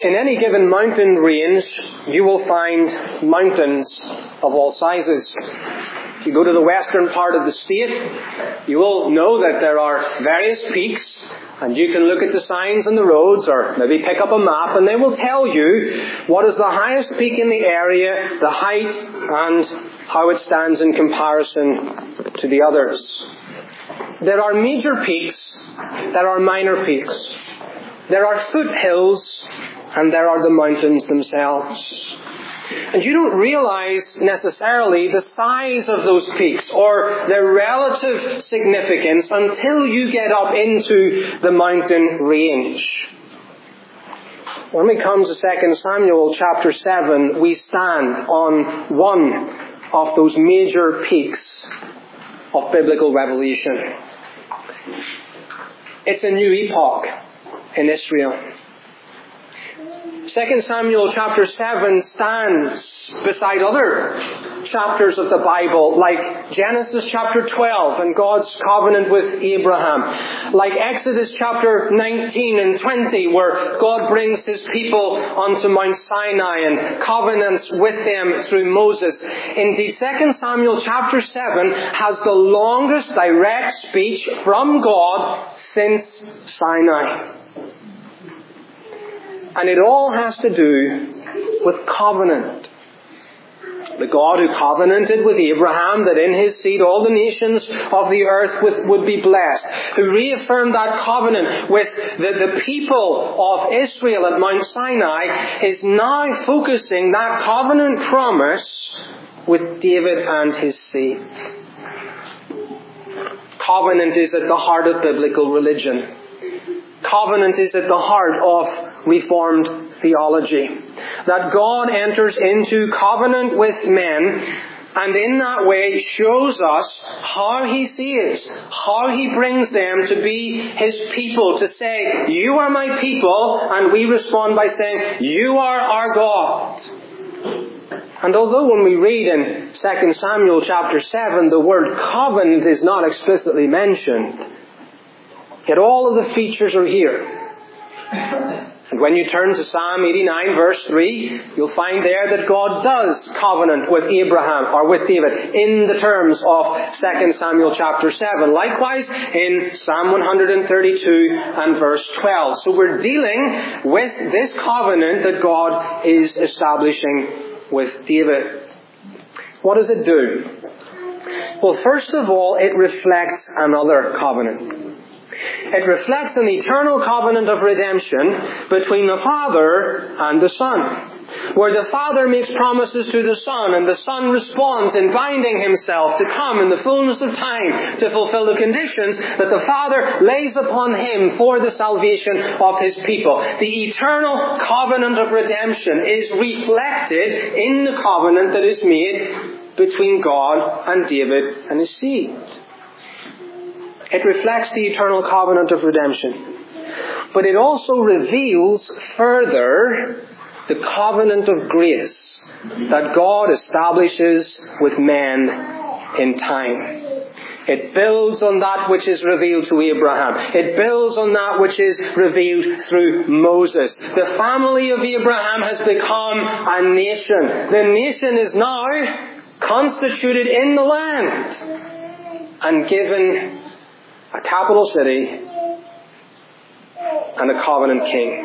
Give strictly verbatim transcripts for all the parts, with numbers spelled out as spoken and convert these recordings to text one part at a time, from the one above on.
In any given mountain range, you will find mountains of all sizes. If you go to the western part of the state, you will know that there are various peaks, and you can look at the signs on the roads or maybe pick up a map, and they will tell you what is the highest peak in the area, the height, and how it stands in comparison to the others. There are major peaks, there are minor peaks. There are foothills, and there are the mountains themselves. And you don't realize necessarily the size of those peaks or their relative significance until you get up into the mountain range. When we come to Second Samuel chapter seven, we stand on one of those major peaks of biblical revelation. It's a new epoch in Israel. Second Samuel chapter seven stands beside other chapters of the Bible, like Genesis chapter twelve and God's covenant with Abraham, like Exodus chapter nineteen and twenty, where God brings His people onto Mount Sinai and covenants with them through Moses. Indeed, Second Samuel chapter seven has the longest direct speech from God since Sinai. And it all has to do with covenant. The God who covenanted with Abraham that in his seed all the nations of the earth would, would be blessed, who reaffirmed that covenant with the, the people of Israel at Mount Sinai, is now focusing that covenant promise with David and his seed. Covenant is at the heart of biblical religion. Covenant is at the heart of Reformed theology. That God enters into covenant with men and in that way shows us how He sees, how He brings them to be His people, to say, you are my people, and we respond by saying, you are our God. And although when we read in Second Samuel chapter seven, the word covenant is not explicitly mentioned, yet all of the features are here. And when you turn to Psalm eighty-nine verse three, you'll find there that God does covenant with Abraham, or with David, in the terms of Second Samuel chapter seven. Likewise in Psalm one thirty-two and verse twelve. So we're dealing with this covenant that God is establishing with David. What does it do? Well, first of all, it reflects another covenant. It reflects an eternal covenant of redemption between the Father and the Son, where the Father makes promises to the Son, and the Son responds in binding Himself to come in the fullness of time to fulfill the conditions that the Father lays upon Him for the salvation of His people. The eternal covenant of redemption is reflected in the covenant that is made between God and David and his seed. It reflects the eternal covenant of redemption. But it also reveals further the covenant of grace that God establishes with men in time. It builds on that which is revealed to Abraham. It builds on that which is revealed through Moses. The family of Abraham has become a nation. The nation is now constituted in the land and given a capital city and a covenant king.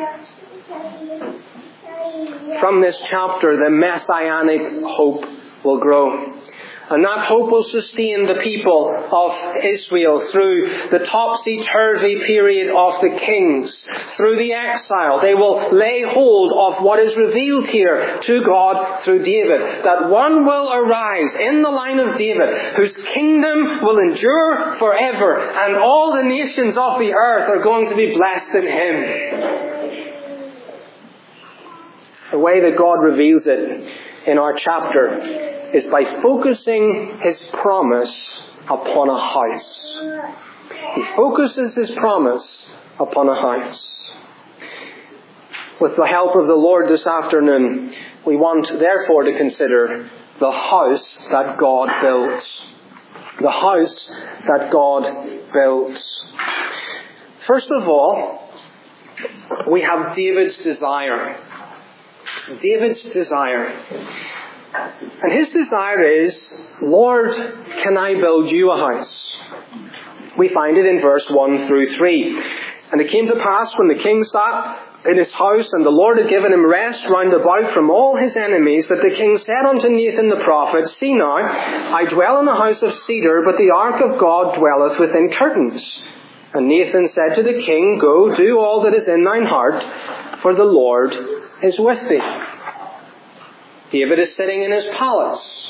From this chapter, the messianic hope will grow. And that hope will sustain the people of Israel through the topsy-turvy period of the kings, through the exile. They will lay hold of what is revealed here to God through David. That one will arise in the line of David, whose kingdom will endure forever, and all the nations of the earth are going to be blessed in him. The way that God reveals it in our chapter is by focusing His promise upon a house. He focuses His promise upon a house. With the help of the Lord this afternoon, we want therefore to consider the house that God builds. The house that God builds. First of all, we have David's desire. David's desire. And his desire is, Lord, can I build you a house? We find it in verse one through three. And it came to pass when the king sat in his house, and the Lord had given him rest round about from all his enemies, that the king said unto Nathan the prophet, See now, I dwell in a house of cedar, but the ark of God dwelleth within curtains. And Nathan said to the king, Go, do all that is in thine heart, for the Lord is with thee. David is sitting in his palace.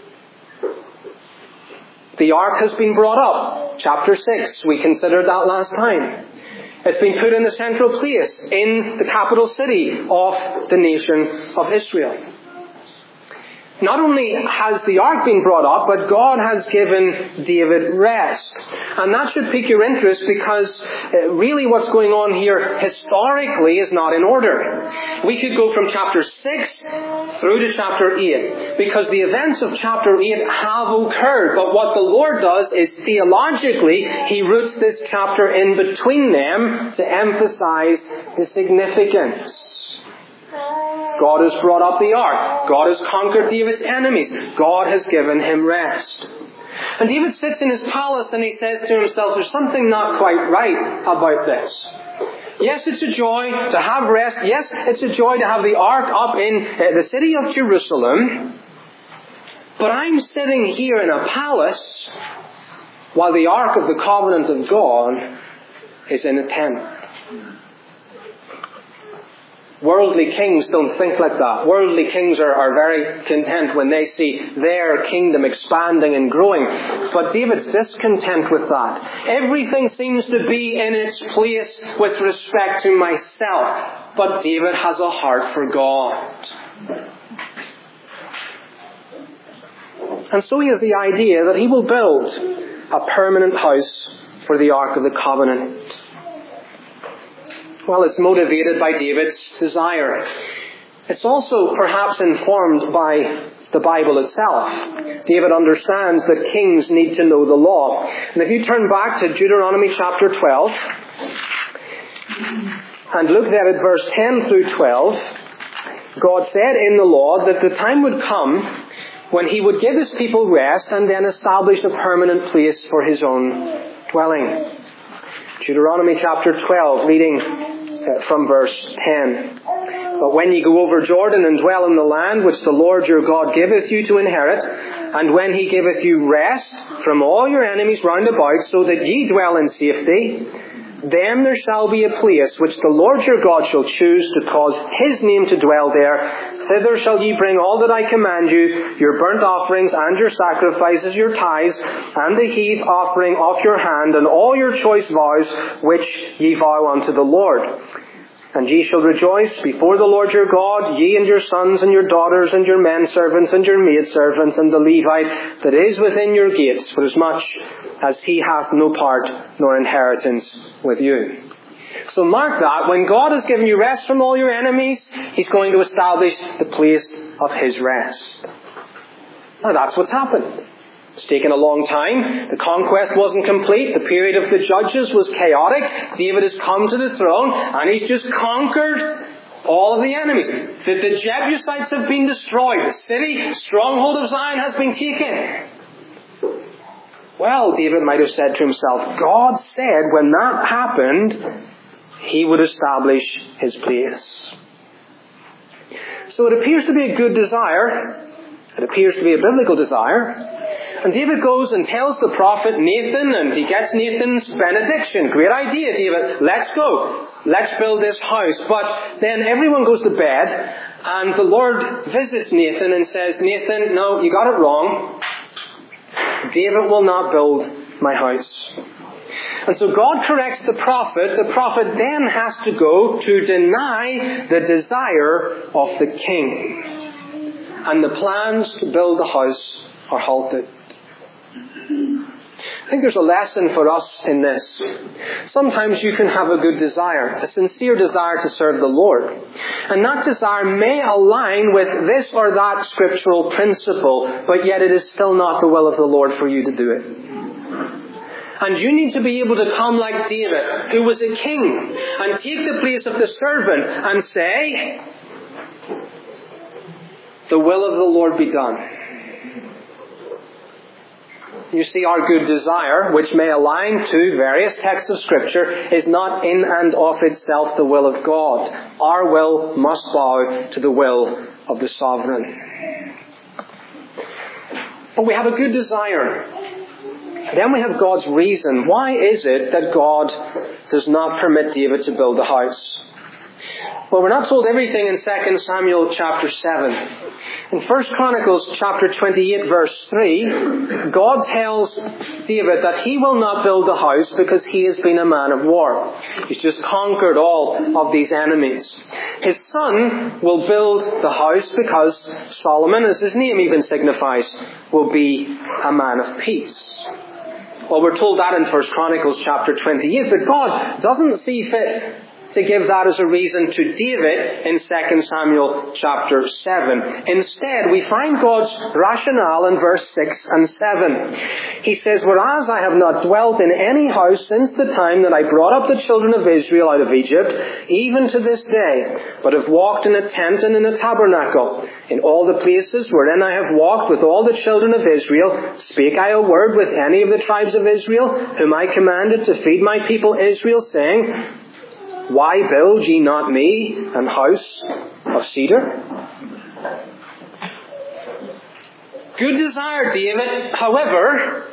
The ark has been brought up. Chapter six, we considered that last time. It's been put in the central place in the capital city of the nation of Israel. Not only has the ark been brought up, but God has given David rest. And that should pique your interest, because really what's going on here historically is not in order. We could go from chapter six through to chapter eight, because the events of chapter eight have occurred. But what the Lord does is theologically, He roots this chapter in between them to emphasize the significance. God has brought up the ark. God has conquered David's enemies. God has given him rest. And David sits in his palace and he says to himself, there's something not quite right about this. Yes, it's a joy to have rest. Yes, it's a joy to have the ark up in uh, the city of Jerusalem. But I'm sitting here in a palace while the ark of the covenant of God is in a tent. Worldly kings don't think like that. Worldly kings are, are very content when they see their kingdom expanding and growing. But David's discontent with that. Everything seems to be in its place with respect to myself. But David has a heart for God. And so he has the idea that he will build a permanent house for the Ark of the Covenant. Well, it's motivated by David's desire. It's also perhaps informed by the Bible itself. David understands that kings need to know the law. And if you turn back to Deuteronomy chapter twelve, and look there at verse ten through twelve, God said in the law that the time would come when He would give His people rest and then establish a permanent place for His own dwelling. Deuteronomy chapter twelve, reading uh, from verse ten. But when ye go over Jordan and dwell in the land which the Lord your God giveth you to inherit, and when He giveth you rest from all your enemies round about, so that ye dwell in safety, then there shall be a place which the Lord your God shall choose to cause His name to dwell there. Thither shall ye bring all that I command you, your burnt offerings and your sacrifices, your tithes, and the heave offering off your hand, and all your choice vows which ye vow unto the Lord. And ye shall rejoice before the Lord your God, ye and your sons and your daughters and your men servants and your maid servants and the Levite that is within your gates, for as much as he hath no part nor inheritance with you. So mark that, when God has given you rest from all your enemies, He's going to establish the place of His rest. Now that's what's happened. It's taken a long time. The conquest wasn't complete. The period of the judges was chaotic. David has come to the throne and he's just conquered all of the enemies. The, the Jebusites have been destroyed. The city, stronghold of Zion, has been taken. Well, David might have said to himself, God said when that happened, He would establish His place. So it appears to be a good desire. It appears to be a biblical desire. And David goes and tells the prophet Nathan, and he gets Nathan's benediction. Great idea, David. Let's go. Let's build this house. But then everyone goes to bed, and the Lord visits Nathan and says, Nathan, no, you got it wrong. David will not build my house. And so God corrects the prophet. The prophet then has to go to deny the desire of the king. And the plans to build the house are halted. I think there's a lesson for us in this. Sometimes you can have a good desire, a sincere desire to serve the Lord. And that desire may align with this or that scriptural principle, but yet it is still not the will of the Lord for you to do it. And you need to be able to come like David, who was a king, and take the place of the servant and say, The will of the Lord be done. You see, our good desire, which may align to various texts of Scripture, is not in and of itself the will of God. Our will must bow to the will of the Sovereign. But we have a good desire. Then we have God's reason. Why is it that God does not permit David to build the house? Well, we're not told everything in Second Samuel chapter seven. In First Chronicles chapter twenty-eight verse three, God tells David that he will not build the house because he has been a man of war. He's just conquered all of these enemies. His son will build the house because Solomon, as his name even signifies, will be a man of peace. Well, we're told that in First Chronicles chapter twenty-eight, but God doesn't see fit to give that as a reason to David in Second Samuel chapter seven. Instead, we find God's rationale in verse six and seven. He says, "Whereas I have not dwelt in any house since the time that I brought up the children of Israel out of Egypt, even to this day, but have walked in a tent and in a tabernacle. In all the places wherein I have walked with all the children of Israel, spake I a word with any of the tribes of Israel, whom I commanded to feed my people Israel, saying, Why build ye not me an house of cedar?" Good desire, David. However,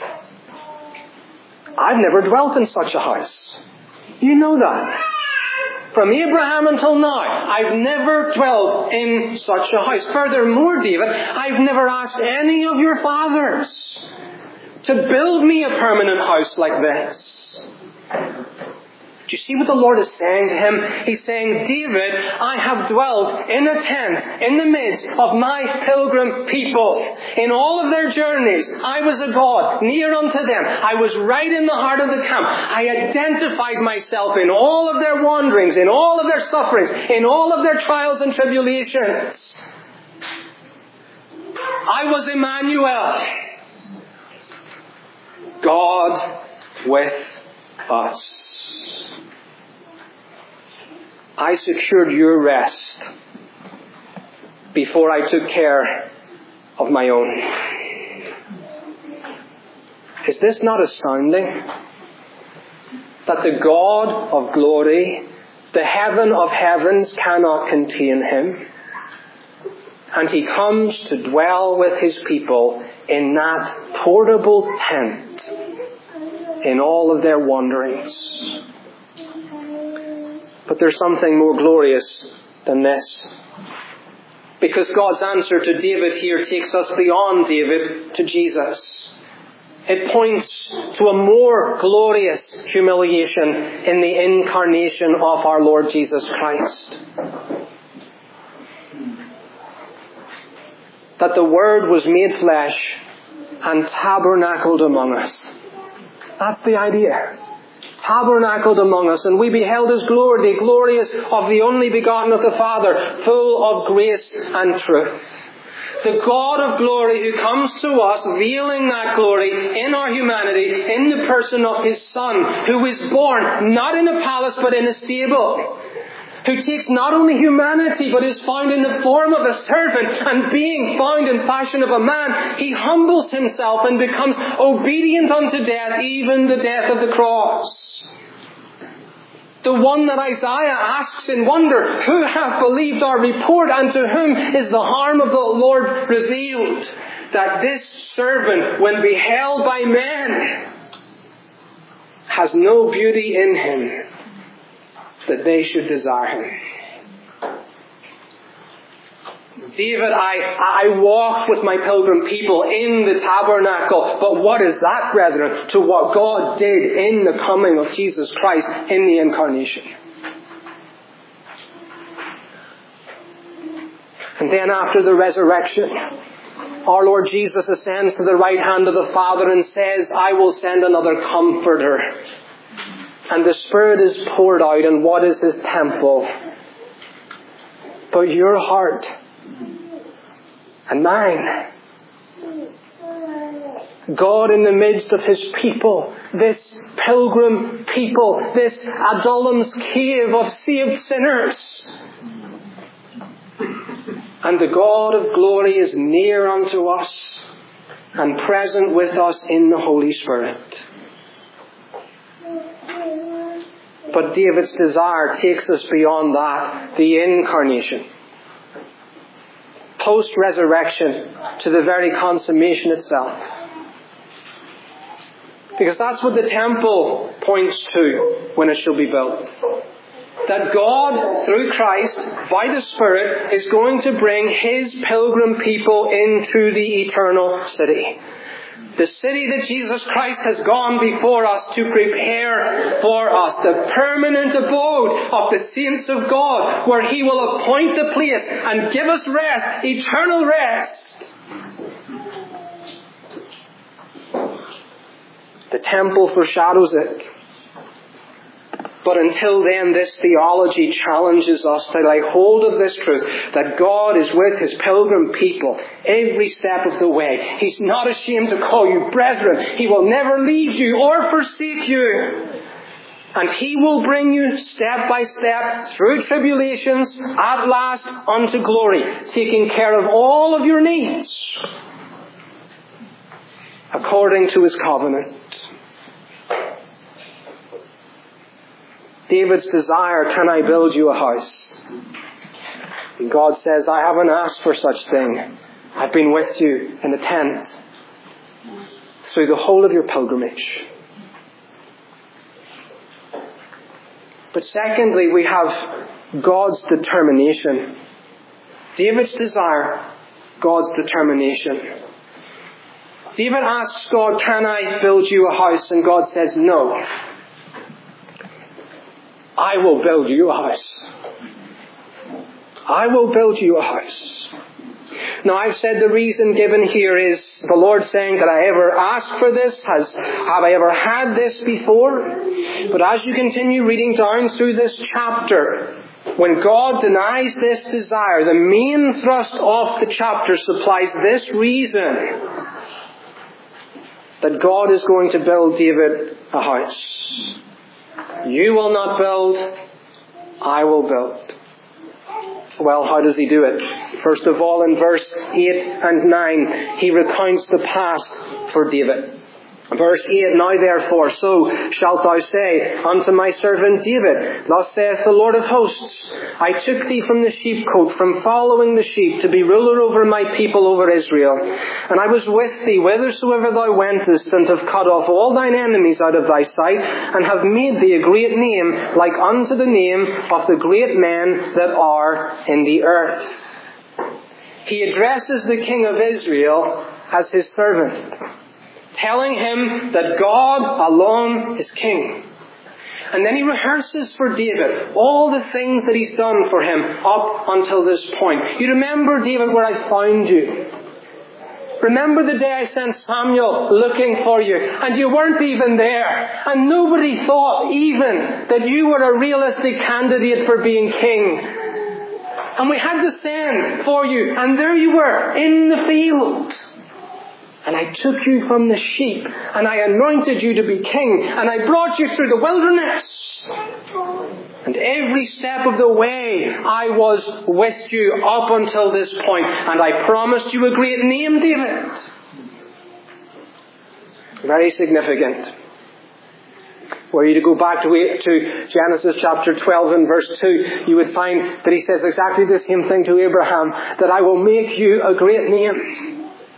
I've never dwelt in such a house. You know that. From Abraham until now, I've never dwelt in such a house. Furthermore, David, I've never asked any of your fathers to build me a permanent house like this. Do you see what the Lord is saying to him? He's saying, David, I have dwelt in a tent in the midst of my pilgrim people. In all of their journeys, I was a God near unto them. I was right in the heart of the camp. I identified myself in all of their wanderings, in all of their sufferings, in all of their trials and tribulations. I was Emmanuel, God with us. I secured your rest before I took care of my own. Is this not astounding? That the God of glory, the heaven of heavens, cannot contain him. And he comes to dwell with his people in that portable tent in all of their wanderings. But there's something more glorious than this. Because God's answer to David here takes us beyond David to Jesus. It points to a more glorious humiliation in the incarnation of our Lord Jesus Christ. That the Word was made flesh and tabernacled among us. That's the idea. Tabernacled among us, and we beheld his glory, the glorious of the only begotten of the Father, full of grace and truth. The God of glory who comes to us, veiling that glory in our humanity, in the person of his Son, who is born not in a palace but in a stable, who takes not only humanity but is found in the form of a servant, and being found in fashion of a man, he humbles himself and becomes obedient unto death, even the death of the cross. The one that Isaiah asks in wonder, who hath believed our report, and to whom is the harm of the Lord revealed? That this servant, when beheld by men, has no beauty in him that they should desire him. David, I, I walked with my pilgrim people in the tabernacle. But what is that, brethren, to what God did in the coming of Jesus Christ in the incarnation? And then after the resurrection, our Lord Jesus ascends to the right hand of the Father and says, I will send another Comforter. And the Spirit is poured out, and what is his temple? But your heart and mine. God in the midst of his people, this pilgrim people, this Adullam's cave of saved sinners. And the God of glory is near unto us and present with us in the Holy Spirit. But David's desire takes us beyond that, the incarnation. Post-resurrection to the very consummation itself. Because that's what the temple points to when it shall be built. That God, through Christ, by the Spirit, is going to bring His pilgrim people into the eternal city. The city that Jesus Christ has gone before us to prepare for us. The permanent abode of the saints of God, where He will appoint the place and give us rest, eternal rest. The temple foreshadows it. But until then, this theology challenges us to lay hold of this truth, that God is with His pilgrim people every step of the way. He's not ashamed to call you brethren. He will never leave you or forsake you. And He will bring you step by step through tribulations at last unto glory, taking care of all of your needs according to His covenant. David's desire, can I build you a house? And God says, I haven't asked for such thing. I've been with you in the tent through the whole of your pilgrimage. But secondly, we have God's determination. David's desire, God's determination. David asks God, can I build you a house? And God says, no. I will build you a house. I will build you a house. Now, I've said the reason given here is the Lord saying, did I ever ask for this? Has, have I ever had this before? But as you continue reading down through this chapter, when God denies this desire, the main thrust of the chapter supplies this reason, that God is going to build David a house. You will not build, I will build. Well, how does He do it? First of all, in verse eight and nine, He recounts the past for David. Verse eight, now therefore, so shalt thou say unto my servant David, thus saith the Lord of hosts, I took thee from the sheepcote, from following the sheep, to be ruler over my people, over Israel. And I was with thee whithersoever thou wentest, and have cut off all thine enemies out of thy sight, and have made thee a great name, like unto the name of the great men that are in the earth. He addresses the king of Israel as his servant, telling him that God alone is king. And then he rehearses for David all the things that He's done for him up until this point. You remember, David, where I found you. Remember the day I sent Samuel looking for you, and you weren't even there. And nobody thought even that you were a realistic candidate for being king. And we had to send for you, and there you were, in the field. And I took you from the sheep, and I anointed you to be king, and I brought you through the wilderness. And every step of the way, I was with you up until this point, and I promised you a great name, David. Very significant. Were you to go back to, to Genesis chapter twelve and verse two, you would find that He says exactly the same thing to Abraham, that I will make you a great name.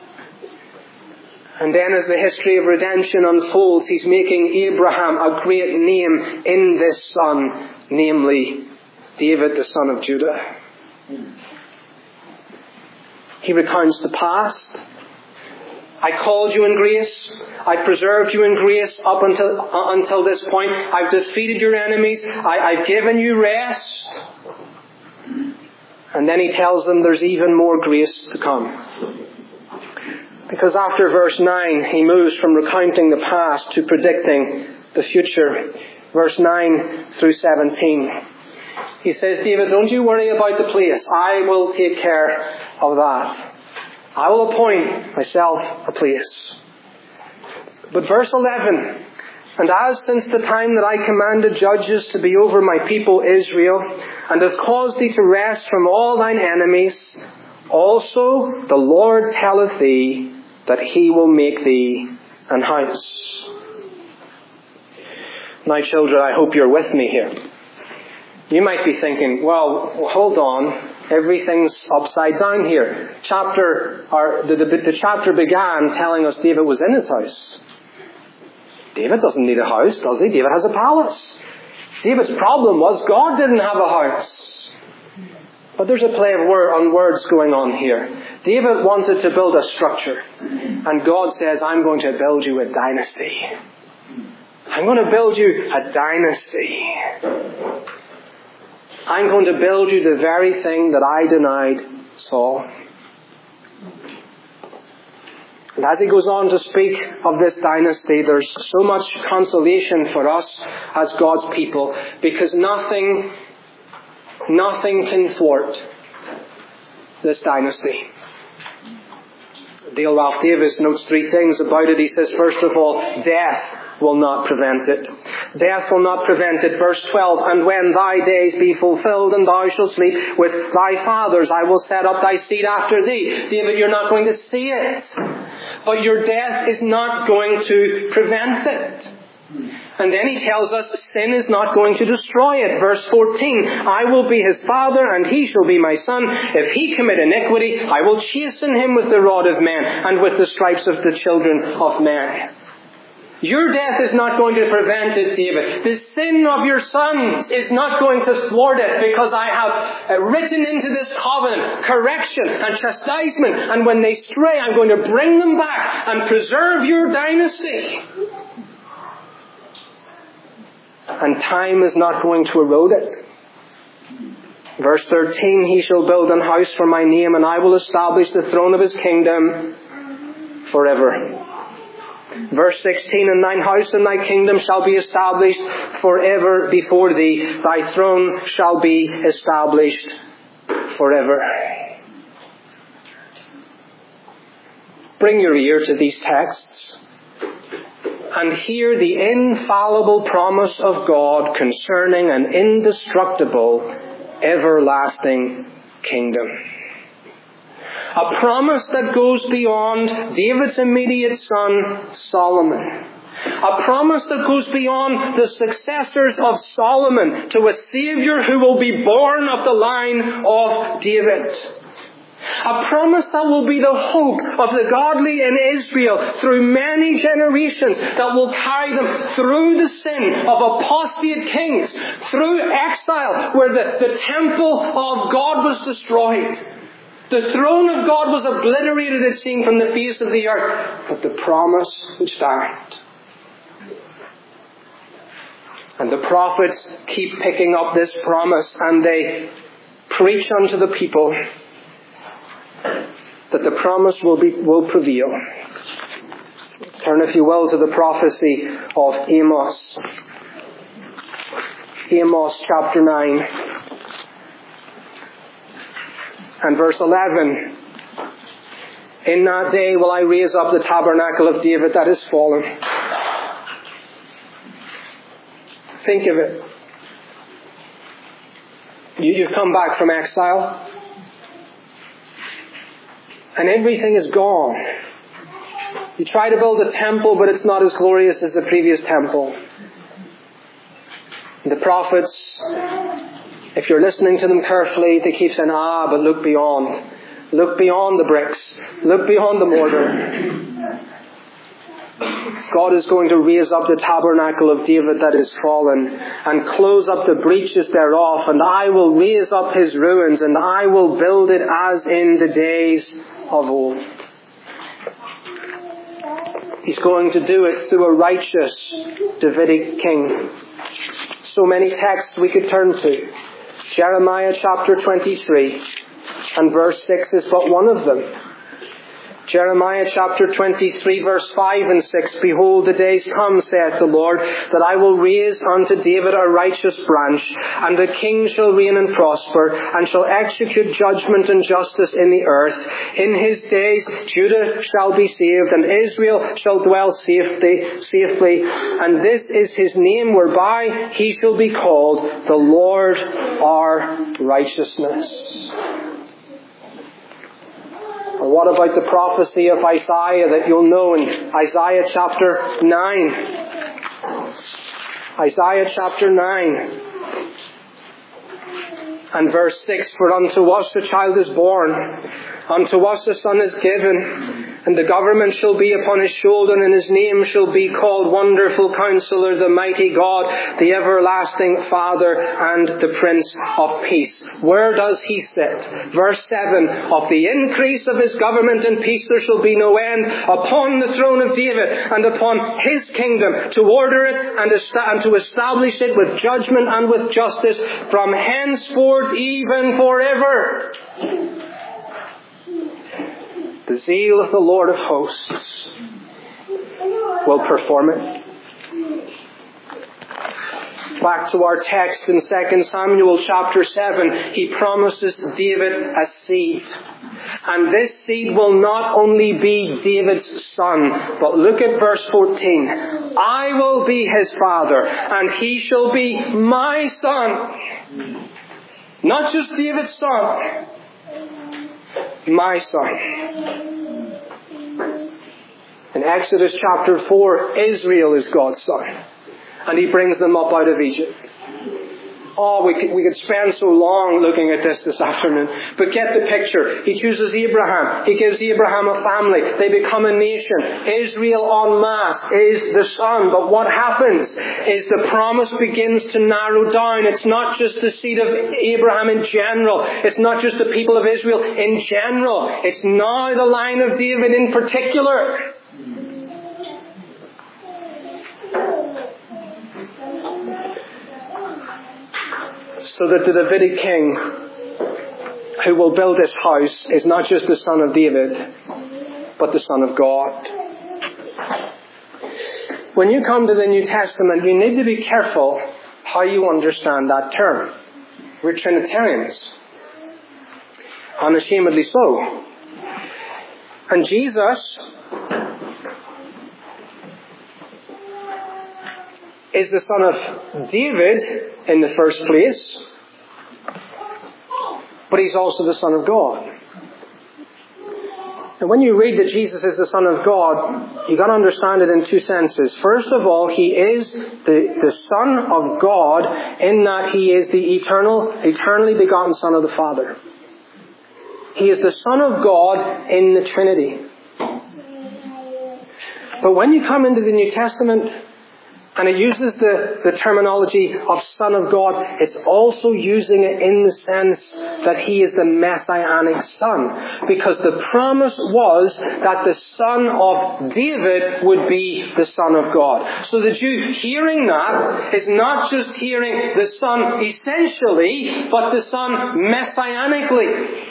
And then as the history of redemption unfolds, He's making Abraham a great name in this son, namely David, the son of Judah. He recounts the past. I called you in grace. I preserved you in grace up until, uh, until this point. I've defeated your enemies. I, I've given you rest. And then He tells them there's even more grace to come. Because after verse nine, he moves from recounting the past to predicting the future. Verse nine through seventeen. He says, David, don't you worry about the place. I will take care of that. I will appoint myself a place. But verse eleven, and as since the time that I commanded judges to be over my people Israel, and have caused thee to rest from all thine enemies, Also the Lord telleth thee that he will make thee an house. Now, children, I hope you're with me here. You might be thinking, well, hold on. Everything's upside down here. Chapter, or the, the, the chapter began telling us David was in his house. David doesn't need a house, does he? David has a palace. David's problem was God didn't have a house. But there's a play of word, on words going on here. David wanted to build a structure. And God says, I'm going to build you a dynasty. I'm going to build you a dynasty. I'm going to build you the very thing that I denied Saul. And as he goes on to speak of this dynasty, there's so much consolation for us as God's people, because nothing, nothing can thwart this dynasty. Dale Ralph Davis notes three things about it. He says, first of all, death will not prevent it. Death will not prevent it. Verse twelve, and when thy days be fulfilled and thou shalt sleep with thy fathers, I will set up thy seed after thee. David, you're not going to see it. But your death is not going to prevent it. And then he tells us sin is not going to destroy it. Verse fourteen, I will be his father and he shall be my son. If he commit iniquity, I will chasten him with the rod of men and with the stripes of the children of men. Your death is not going to prevent it, David. The sin of your sons is not going to thwart it, because I have written into this covenant correction and chastisement. And when they stray, I'm going to bring them back and preserve your dynasty. And time is not going to erode it. Verse thirteen, he shall build an house for my name, and I will establish the throne of his kingdom forever. Verse sixteen, and thine house and thy kingdom shall be established forever before thee. Thy throne shall be established forever. Bring your ear to these texts and hear the infallible promise of God concerning an indestructible, everlasting kingdom. A promise that goes beyond David's immediate son, Solomon. A promise that goes beyond the successors of Solomon to a Savior who will be born of the line of David. A promise that will be the hope of the godly in Israel through many generations, that will carry them through the sin of apostate kings, through exile where the, the temple of God was destroyed. The throne of God was obliterated, it seemed, from the face of the earth. But the promise would stand. And the prophets keep picking up this promise, and they preach unto the people that the promise will be will prevail. Turn, if you will, to the prophecy of Amos. Amos chapter nine. And verse eleven, in that day will I raise up the tabernacle of David that is fallen. Think of it. You, you've come back from exile, and everything is gone. You try to build a temple, but it's not as glorious as the previous temple. The prophets, if you're listening to them carefully, they keep saying, ah, but look beyond. Look beyond the bricks. Look beyond the mortar. God is going to raise up the tabernacle of David that is fallen and close up the breaches thereof, and I will raise up his ruins, and I will build it as in the days of old. He's going to do it through a righteous Davidic king. So many texts we could turn to. Jeremiah chapter twenty-three and verse six is but one of them. Jeremiah chapter twenty-three verse five and six, behold, the days come, saith the Lord, that I will raise unto David a righteous branch, and the king shall reign and prosper, and shall execute judgment and justice in the earth. In his days Judah shall be saved, and Israel shall dwell safely, safely. And this is his name whereby he shall be called, the Lord our righteousness. what about the prophecy of Isaiah that you'll know in Isaiah chapter nine? Isaiah chapter nine. And verse six, for unto us a child is born, unto us a son is given, and the government shall be upon his shoulder, and his name shall be called Wonderful Counselor, the Mighty God, the Everlasting Father, and the Prince of Peace. Where does he sit? Verse seven, of the increase of his government and peace there shall be no end, upon the throne of David, and upon his kingdom, to order it and, est- and to establish it with judgment and with justice, from henceforth even forever. The zeal of the Lord of hosts will perform it. Back to our text in Second Samuel chapter seven, he promises David a seed. And this seed will not only be David's son, but look at verse fourteen. I will be his father, and he shall be my son. Not just David's son, my son. In Exodus chapter four, Israel is God's son. And he brings them up out of Egypt. Oh, we could, we could spend so long looking at this this afternoon. But get the picture. He chooses Abraham. He gives Abraham a family. They become a nation. Israel en masse is the son. But what happens is the promise begins to narrow down. It's not just the seed of Abraham in general. It's not just the people of Israel in general. It's now the line of David in particular. So that the Davidic king who will build this house is not just the son of David, but the son of God. When you come to the New Testament, you need to be careful how you understand that term. We're Trinitarians. Unashamedly so. And Jesus is the son of David in the first place, but he's also the Son of God. And when you read that Jesus is the Son of God, you've got to understand it in two senses. First of all, he is the, the Son of God in that he is the eternal, eternally begotten Son of the Father. He is the Son of God in the Trinity. But when you come into the New Testament, and it uses the, the terminology of Son of God, it's also using it in the sense that he is the Messianic Son. Because the promise was that the son of David would be the Son of God. So the Jew hearing that is not just hearing the Son essentially, but the Son messianically.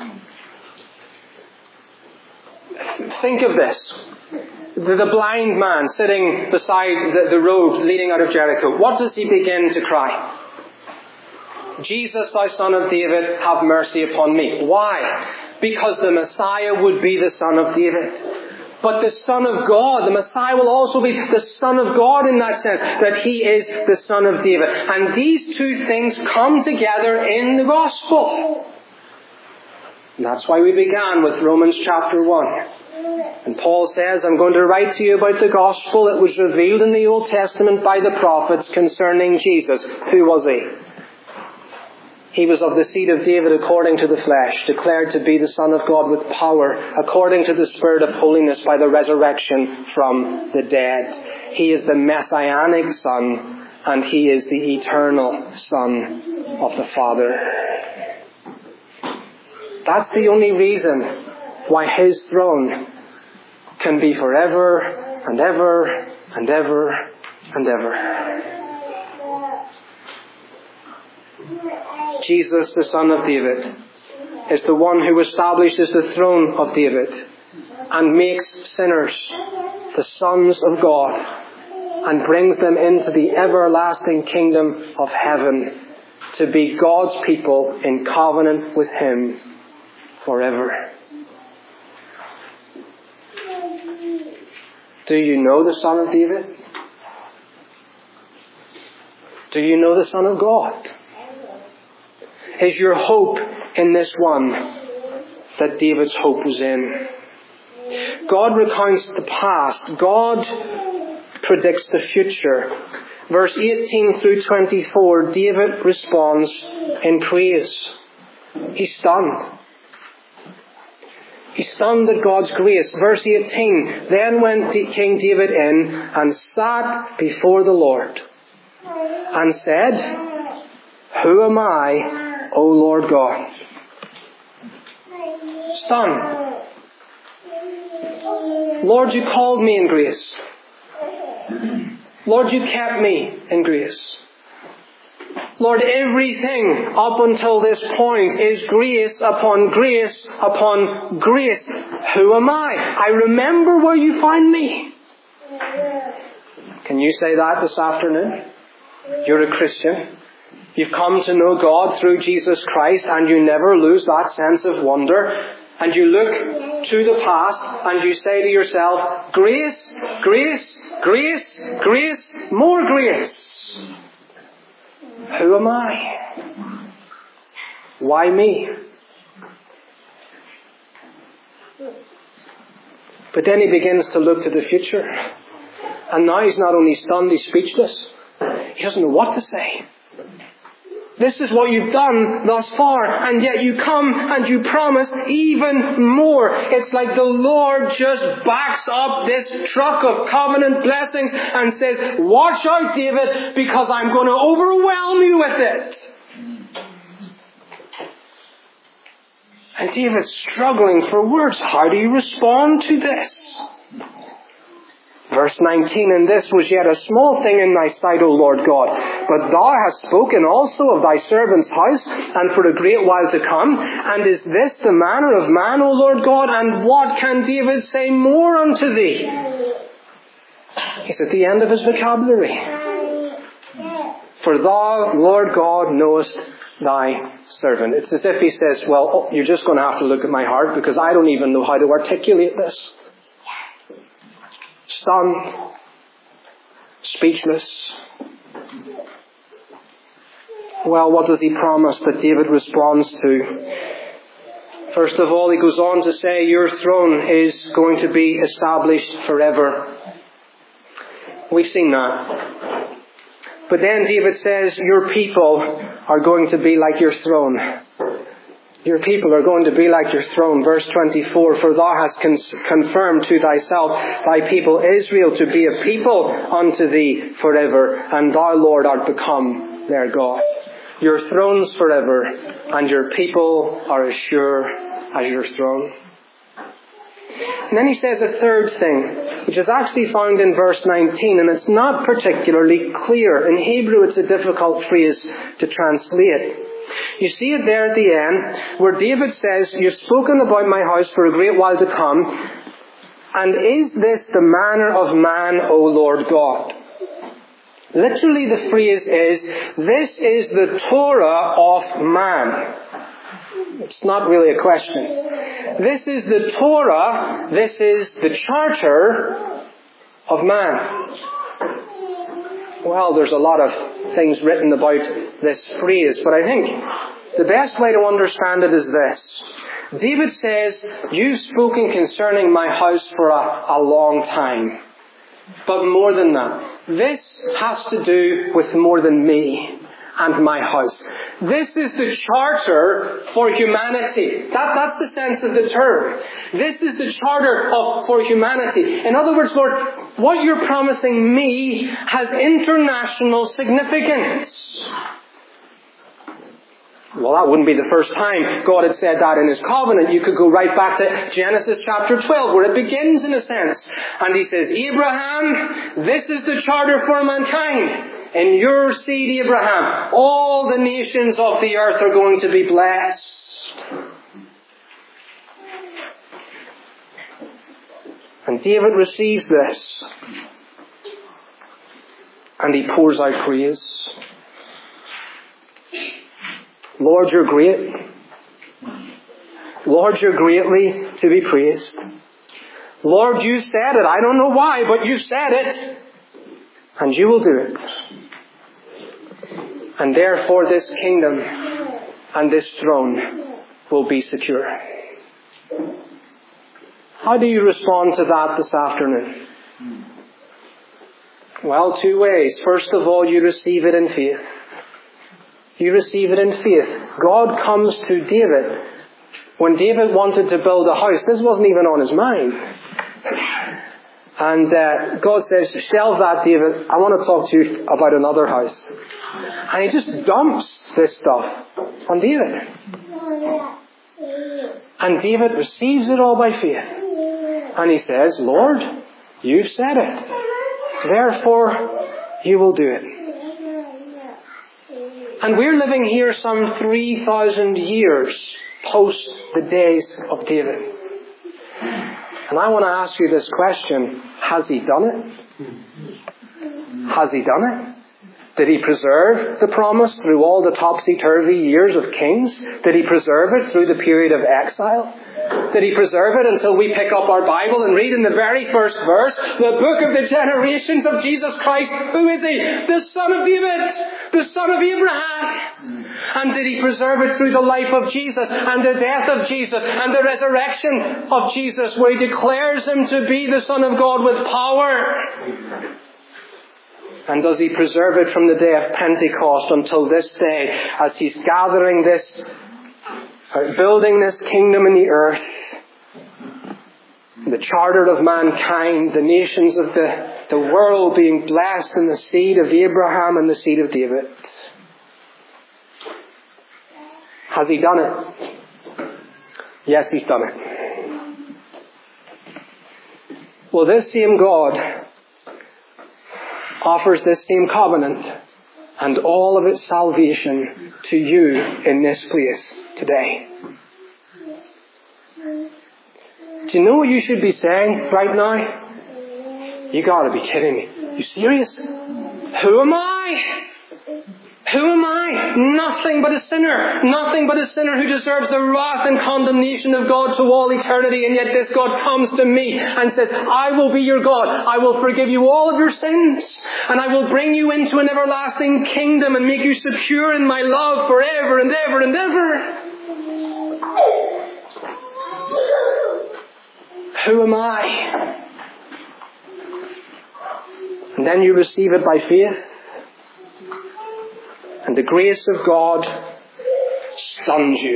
Think of this. The, the blind man sitting beside the, the road leading out of Jericho. What does he begin to cry? Jesus, thou son of David, have mercy upon me. Why? Because the Messiah would be the son of David. But the Son of God, the Messiah will also be the Son of God in that sense, that he is the Son of David. And these two things come together in the Gospel. And that's why we began with Romans chapter one. And Paul says, I'm going to write to you about the gospel that was revealed in the Old Testament by the prophets concerning Jesus. Who was he? He was of the seed of David according to the flesh, declared to be the Son of God with power, according to the Spirit of holiness by the resurrection from the dead. He is the Messianic Son, and he is the eternal Son of the Father. That's the only reason why his throne can be forever and ever and ever and ever. Jesus, the Son of David, is the one who establishes the throne of David and makes sinners the sons of God and brings them into the everlasting kingdom of heaven to be God's people in covenant with him forever. Do you know the Son of David? Do you know the Son of God? Is your hope in this one? that David's hope was in. God recounts the past. God predicts the future. Verse eighteen through twenty-four, David responds in praise. He's stunned. He's stunned at God's grace. Verse eighteen, then went King David in and sat before the Lord and said, who am I, O Lord God? Stunned. Lord, you called me in grace. Lord, you kept me in grace. Lord, everything up until this point is grace upon grace upon grace. Who am I? I remember where you found me. Can you say that this afternoon? You're a Christian. You've come to know God through Jesus Christ, and you never lose that sense of wonder. And you look to the past and you say to yourself, grace, grace, grace, grace, more grace. Who am I? Why me? But then he begins to look to the future. And now he's not only stunned, he's speechless. He doesn't know what to say. This is what you've done thus far, and yet you come and you promise even more. It's like the Lord just backs up this truck of covenant blessings and says, watch out, David, because I'm going to overwhelm you with it. And David's struggling for words. How do you respond to this? Verse nineteen, and this was yet a small thing in thy sight, O Lord God. But thou hast spoken also of thy servant's house, and for a great while to come. And is this the manner of man, O Lord God? And what can David say more unto thee? He's at the end of his vocabulary. For thou, Lord God, knowest thy servant. It's as if he says, well, oh, you're just going to have to look at my heart, because I don't even know how to articulate this. Stunned, speechless. Well, what does he promise that David responds to? First of all, he goes on to say, your throne is going to be established forever. We've seen that. But then David says, your people are going to be like your throne. Your people are going to be like your throne. Verse twenty-four, for thou hast con- confirmed to thyself thy people Israel to be a people unto thee forever, and thou, Lord, art become their God. Your throne's forever, and your people are as sure as your throne. And then he says a third thing, which is actually found in verse nineteen, and it's not particularly clear. In Hebrew, it's a difficult phrase to translate. You see it there at the end, where David says, you've spoken about my house for a great while to come, and is this the manner of man, O Lord God? Literally the phrase is, this is the Torah of man. It's not really a question. This is the Torah, this is the charter of man. Well, there's a lot of things written about this phrase, but I think the best way to understand it is this. David says, you've spoken concerning my house for a, a long time. But more than that, this has to do with more than me and my house. This is the charter for humanity. That, that's the sense of the term. This is the charter of, for humanity. In other words, Lord, what you're promising me has international significance. Well, that wouldn't be the first time God had said that in His covenant. You could go right back to Genesis chapter twelve, where it begins in a sense. And He says, Abraham, this is the charter for mankind. In your seed, Abraham, all the nations of the earth are going to be blessed. And David receives this. And he pours out praise. Lord, you're great. Lord, you're greatly to be praised. Lord, you said it. I don't know why, but you said it. And you will do it. And therefore this kingdom and this throne will be secure. How do you respond to that this afternoon? Well, two ways. First of all, you receive it in faith. You receive it in faith. God comes to David. When David wanted to build a house, this wasn't even on his mind. And uh, God says, shelve that, David. I want to talk to you about another house. And he just dumps this stuff on David. And David receives it all by faith. And he says, Lord, you've said it. Therefore, you will do it. And we're living here some three thousand years post the days of David. And I want to ask you this question. Has he done it? Has he done it? Did he preserve the promise through all the topsy-turvy years of kings? Did he preserve it through the period of exile? Did he preserve it until we pick up our Bible and read in the very first verse, the book of the generations of Jesus Christ? Who is he? The son of David, the son of Abraham. And did he preserve it through the life of Jesus and the death of Jesus and the resurrection of Jesus, where he declares him to be the Son of God with power? And does he preserve it from the day of Pentecost until this day, as he's gathering this, uh, building this kingdom in the earth, the charter of mankind, the nations of the, the world being blessed in the seed of Abraham and the seed of David? Has he done it? Yes, he's done it. Well, this same God offers this same covenant and all of its salvation to you in this place today. Do you know what you should be saying right now? You gotta be kidding me. You serious? Who am I? Who am I? Nothing but a sinner. Nothing but a sinner who deserves the wrath and condemnation of God to all eternity. And yet this God comes to me and says, I will be your God. I will forgive you all of your sins. And I will bring you into an everlasting kingdom and make you secure in my love forever and ever and ever. Who am I? And then you receive it by faith. And the grace of God stuns you.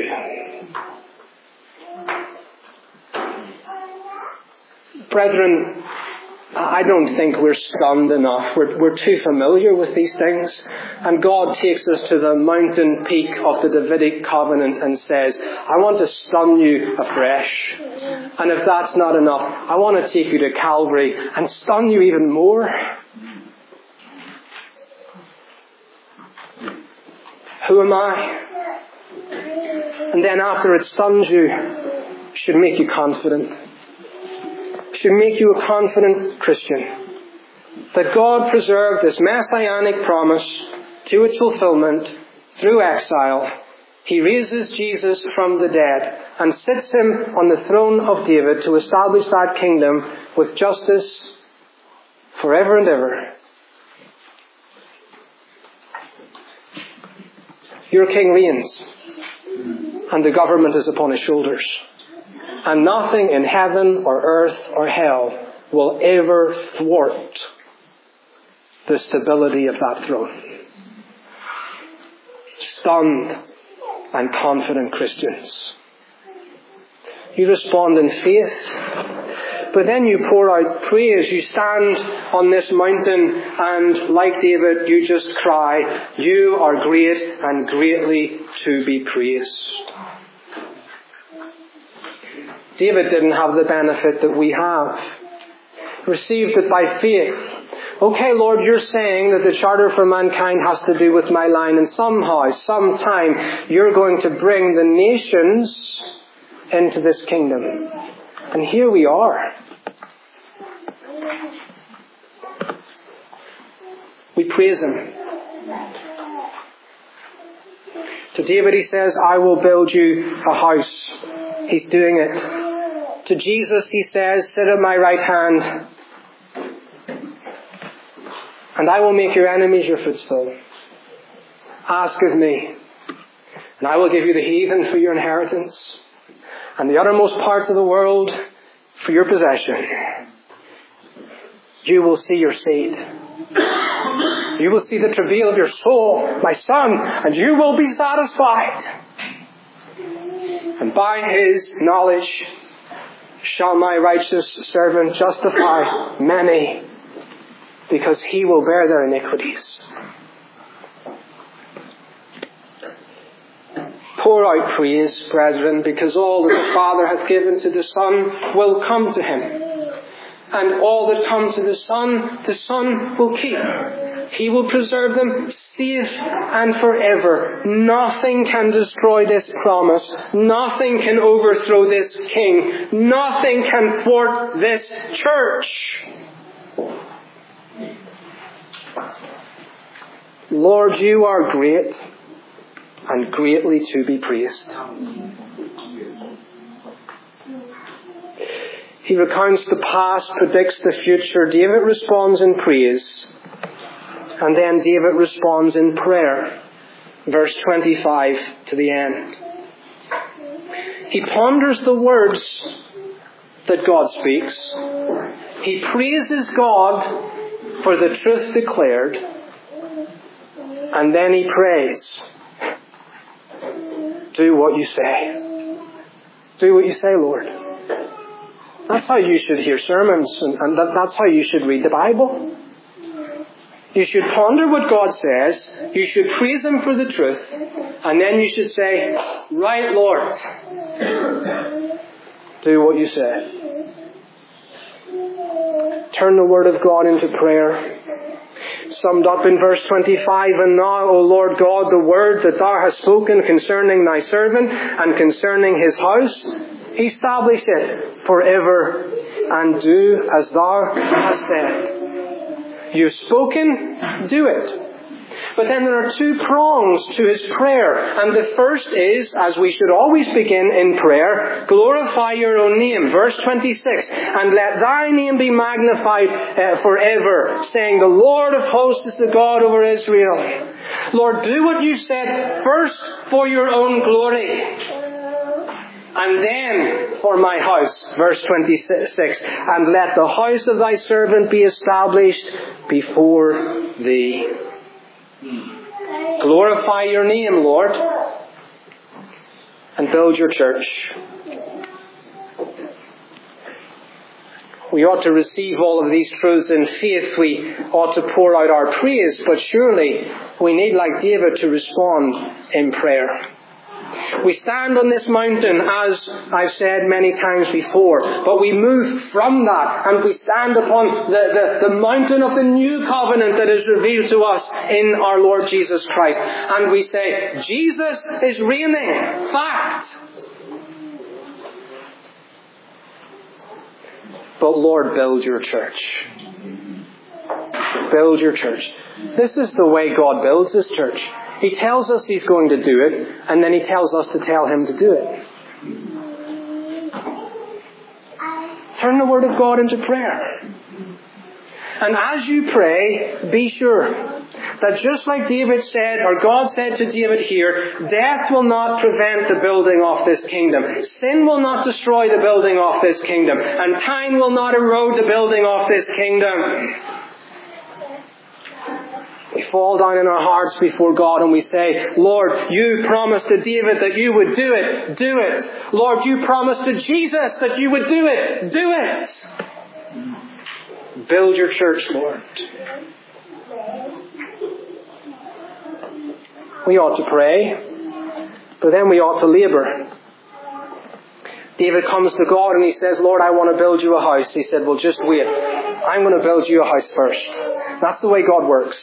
Brethren, I don't think we're stunned enough. We're, we're too familiar with these things. And God takes us to the mountain peak of the Davidic covenant and says, I want to stun you afresh. And if that's not enough, I want to take you to Calvary and stun you even more. Who am I? And then after it stuns you, it should make you confident. It should make you a confident Christian. That God preserved this messianic promise to its fulfillment through exile. He raises Jesus from the dead and sits him on the throne of David to establish that kingdom with justice forever and ever. Your king reigns, and the government is upon his shoulders. And nothing in heaven or earth or hell will ever thwart the stability of that throne. Stunned and confident Christians. You respond in faith. But then you pour out praise. You stand on this mountain and, like David, you just cry, you are great and greatly to be praised. David didn't have the benefit that we have. He received it by faith. Okay, Lord, you're saying that the charter for mankind has to do with my line, and somehow, sometime, you're going to bring the nations into this kingdom. And here we are. We praise him. To David he says, I will build you a house. He's doing it. To Jesus he says, sit at my right hand, and I will make your enemies your footstool. Ask of me, and I will give you the heathen for your inheritance, and the uttermost parts of the world for your possession. You will see your seed. You will see the travail of your soul, my son, and you will be satisfied. And by his knowledge shall my righteous servant justify many, because he will bear their iniquities. Pour out praise, brethren, because all that the Father hath given to the Son will come to him. And all that come to the Son, the Son will keep. He will preserve them safe and forever. Nothing can destroy this promise. Nothing can overthrow this King. Nothing can thwart this church. Lord, you are great and greatly to be praised. He recounts the past, predicts the future. David responds in praise. And then David responds in prayer. Verse twenty-five to the end. He ponders the words that God speaks. He praises God for the truth declared. And then he prays. Do what you say. Do what you say, Lord. That's how you should hear sermons, and, and that, that's how you should read the Bible. You should ponder what God says, you should praise Him for the truth, and then you should say, right, Lord, do what you say. Turn the Word of God into prayer. Summed up in verse twenty-five, and now, O Lord God, the word that Thou hast spoken concerning Thy servant and concerning his house, establish it forever, and do as Thou hast said. You've spoken, do it. But then there are two prongs to his prayer. And the first is, as we should always begin in prayer, glorify your own name. Verse twenty-six, and let thy name be magnified uh, forever, saying, the Lord of hosts is the God over Israel. Lord, do what you said first for your own glory, and then for my house. Verse twenty-six, and let the house of thy servant be established before thee. Glorify your name, Lord, and build your church. We ought to receive all of these truths in faith. We ought to pour out our praise, but surely we need, like David, to respond in prayer. We stand on this mountain, as I've said many times before, but we move from that and we stand upon the, the, the mountain of the new covenant that is revealed to us in our Lord Jesus Christ. And we say, Jesus is reigning. Fact. But Lord, build your church. Build your church. This is the way God builds His church. He tells us He's going to do it, and then He tells us to tell Him to do it. Turn the Word of God into prayer. And as you pray, be sure that just like David said, or God said to David here, death will not prevent the building of this kingdom. Sin will not destroy the building of this kingdom. And time will not erode the building of this kingdom. We fall down in our hearts before God and we say, Lord, you promised to David that you would do it. Do it. Lord, you promised to Jesus that you would do it. Do it. Build your church, Lord. We ought to pray, but then we ought to labour. David comes to God and he says, Lord, I want to build you a house. He said, well, just wait. I'm going to build you a house first. That's the way God works.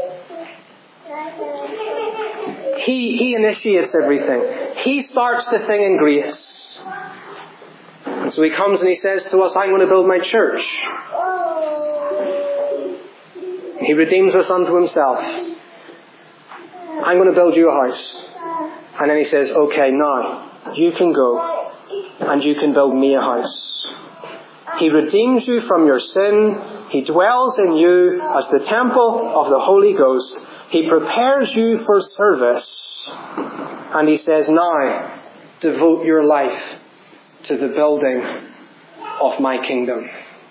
He, he initiates everything. He starts the thing in grace. And so He comes and He says to us, I'm going to build my church. He redeems us unto Himself. I'm going to build you a house. And then He says, okay, now you can go and you can build me a house. He redeems you from your sin. He dwells in you as the temple of the Holy Ghost. He prepares you for service. And He says, now devote your life to the building of my kingdom.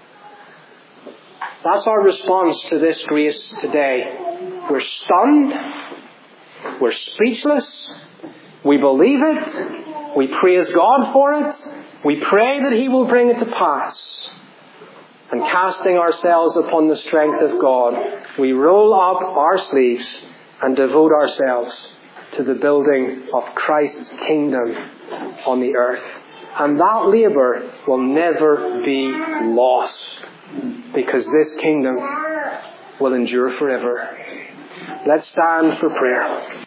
That's our response to this grace today. We're stunned. We're speechless. We believe it. We praise God for it. We pray that He will bring it to pass. And casting ourselves upon the strength of God, we roll up our sleeves and devote ourselves to the building of Christ's kingdom on the earth. And that labour will never be lost, because this kingdom will endure forever. Let's stand for prayer.